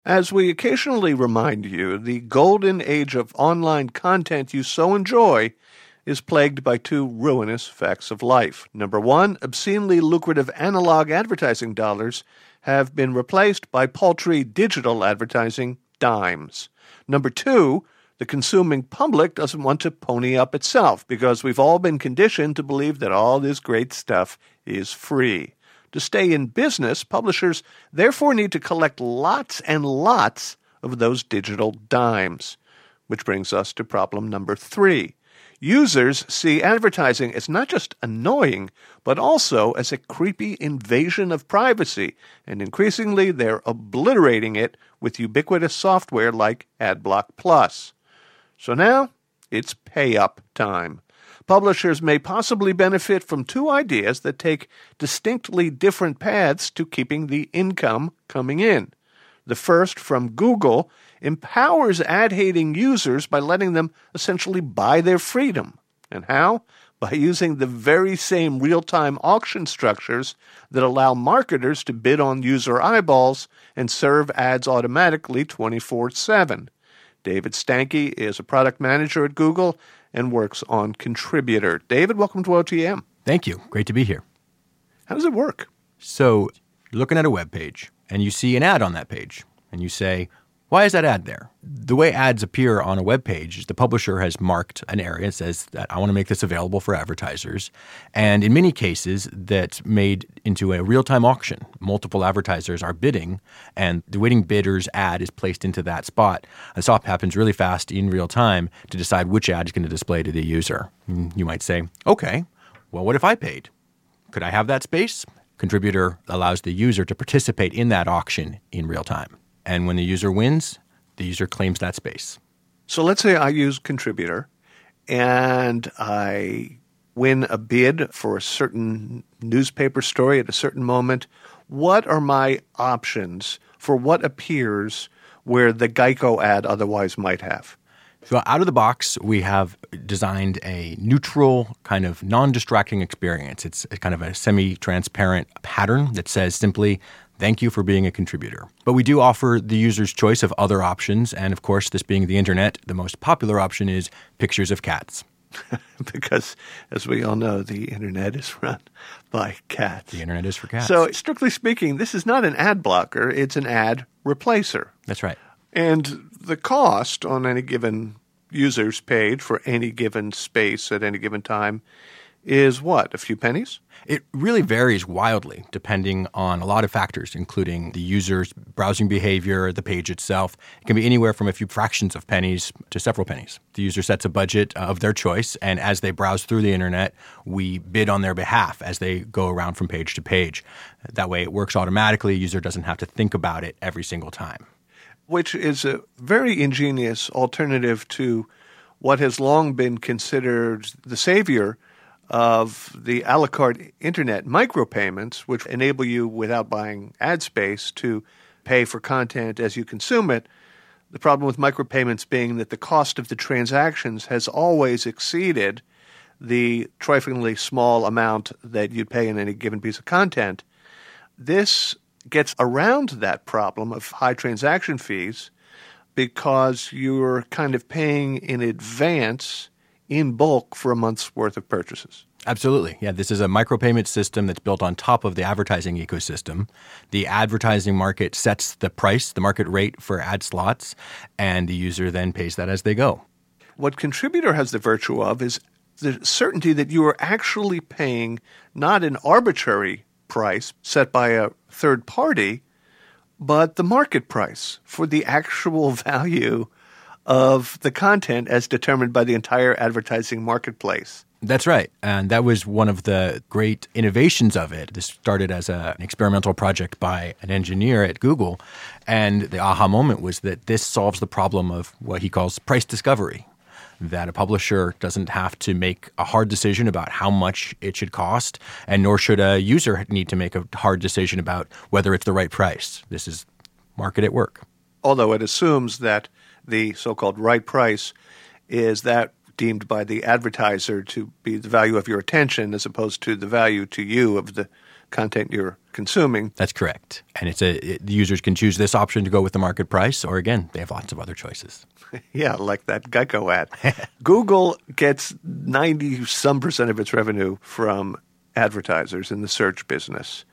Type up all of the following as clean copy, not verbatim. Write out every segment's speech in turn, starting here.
As we occasionally remind you, the golden age of online content you so enjoy is plagued by two ruinous facts of life. Number one, obscenely lucrative analog advertising dollars have been replaced by paltry digital advertising dimes. Number two, the consuming public doesn't want to pony up itself because we've all been conditioned to believe that all this great stuff is free. To stay in business, publishers therefore need to collect lots and lots of those digital dimes. Which brings us to problem number three. Users see advertising as not just annoying, but also as a creepy invasion of privacy, and increasingly they're obliterating it with ubiquitous software like AdBlock Plus. So now, it's pay-up time. Publishers may possibly benefit from two ideas that take distinctly different paths to keeping the income coming in. The first, from Google, empowers ad-hating users by letting them essentially buy their freedom. And how? By using the very same real-time auction structures that allow marketers to bid on user eyeballs and serve ads automatically 24/7. David Stanke is a product manager at Google and works on Contributor. David, welcome to OTM. Thank you. Great to be here. How does it work? So you're looking at a web page, and you see an ad on that page, and you say, why is that ad there? The way ads appear on a web page is the publisher has marked an area and says that I want to make this available for advertisers. And in many cases, that's made into a real-time auction. Multiple advertisers are bidding, and the winning bidder's ad is placed into that spot. The swap happens really fast in real time to decide which ad is going to display to the user. You might say, okay, well, what if I paid? Could I have that space? Contributor allows the user to participate in that auction in real time. And when the user wins, the user claims that space. So let's say I use Contributor and I win a bid for a certain newspaper story at a certain moment. What are my options for what appears where the Geico ad otherwise might have? So out of the box, we have designed a neutral, kind of non-distracting experience. It's kind of a semi-transparent pattern that says simply, thank you for being a contributor. But we do offer the user's choice of other options. And of course, this being the internet, the most popular option is pictures of cats. Because, as we all know, the internet is run by cats. The internet is for cats. So, strictly speaking, this is not an ad blocker. It's an ad replacer. That's right. And the cost on any given user's page for any given space at any given time is what, a few pennies? It really varies wildly depending on a lot of factors, including the user's browsing behavior, the page itself. It can be anywhere from a few fractions of pennies to several pennies. The user sets a budget of their choice, and as they browse through the internet, we bid on their behalf as they go around from page to page. That way it works automatically. A user doesn't have to think about it every single time. Which is a very ingenious alternative to what has long been considered the savior of the a la carte internet micropayments, which enable you, without buying ad space, to pay for content as you consume it. The problem with micropayments being that the cost of the transactions has always exceeded the triflingly small amount that you'd pay in any given piece of content. This gets around that problem of high transaction fees because you're kind of paying in advance in bulk for a month's worth of purchases. Absolutely. Yeah, this is a micropayment system that's built on top of the advertising ecosystem. The advertising market sets the price, the market rate for ad slots, and the user then pays that as they go. What Contributor has the virtue of is the certainty that you are actually paying not an arbitrary price set by a third party, but the market price for the actual value of the content as determined by the entire advertising marketplace. That's right. And that was one of the great innovations of it. This started as an experimental project by an engineer at Google. And the aha moment was that this solves the problem of what he calls price discovery, that a publisher doesn't have to make a hard decision about how much it should cost, and nor should a user need to make a hard decision about whether it's the right price. This is market at work. Although it assumes that the so-called right price is that deemed by the advertiser to be the value of your attention as opposed to the value to you of the content you're consuming. That's correct. And the users can choose this option to go with the market price, or again, they have lots of other choices. Yeah, like that Geico ad. Google gets 90-some% of its revenue from advertisers in the search business.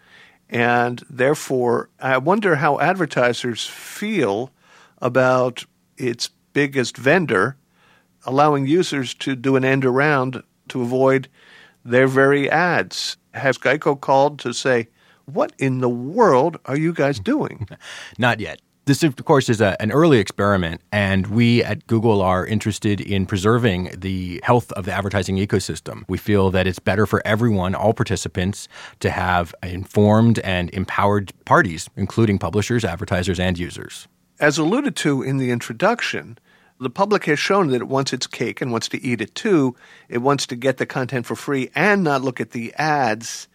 And therefore, I wonder how advertisers feel about its biggest vendor allowing users to do an end around to avoid their very ads. Has Geico called to say, what in the world are you guys doing? Not yet. This, of course, is an early experiment, and we at Google are interested in preserving the health of the advertising ecosystem. We feel that it's better for everyone, all participants, to have informed and empowered parties, including publishers, advertisers, and users. As alluded to in the introduction, the public has shown that it wants its cake and wants to eat it too. It wants to get the content for free and not look at the ads.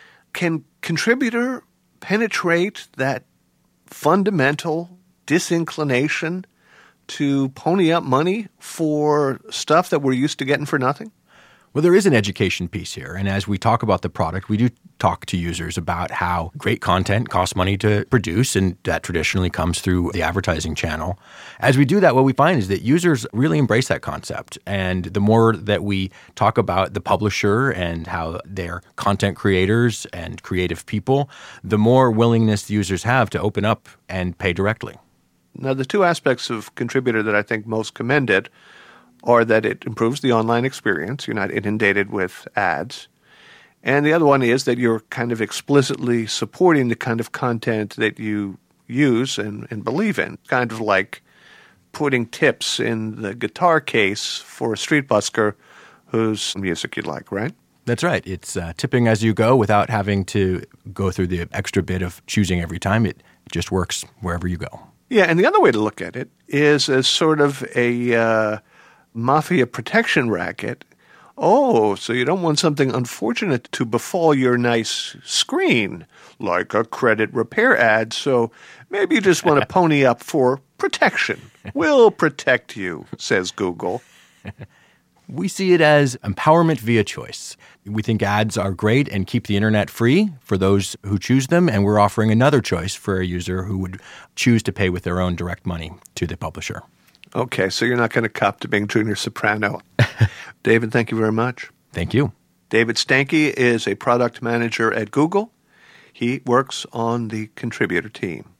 Can contributor penetrate that fundamental disinclination to pony up money for stuff that we're used to getting for nothing? Well, there is an education piece here. And as we talk about the product, we do talk to users about how great content costs money to produce, and that traditionally comes through the advertising channel. As we do that, what we find is that users really embrace that concept. And the more that we talk about the publisher and how they're content creators and creative people, the more willingness the users have to open up and pay directly. Now, the two aspects of contributor that I think most commend it are that it improves the online experience. You're not inundated with ads. And the other one is that you're kind of explicitly supporting the kind of content that you use and believe in. Kind of like putting tips in the guitar case for a street busker whose music you'd like, right? That's right. It's tipping as you go without having to go through the extra bit of choosing every time. It just works wherever you go. Yeah, and the other way to look at it is as sort of a mafia protection racket. Oh, so you don't want something unfortunate to befall your nice screen, like a credit repair ad, so maybe you just want to pony up for protection. We'll protect you, says Google. We see it as empowerment via choice. We think ads are great and keep the internet free for those who choose them, and we're offering another choice for a user who would choose to pay with their own direct money to the publisher. Okay, so you're not going to cop to being Junior Soprano. David, thank you very much. Thank you. David Stanke is a product manager at Google. He works on the contributor team.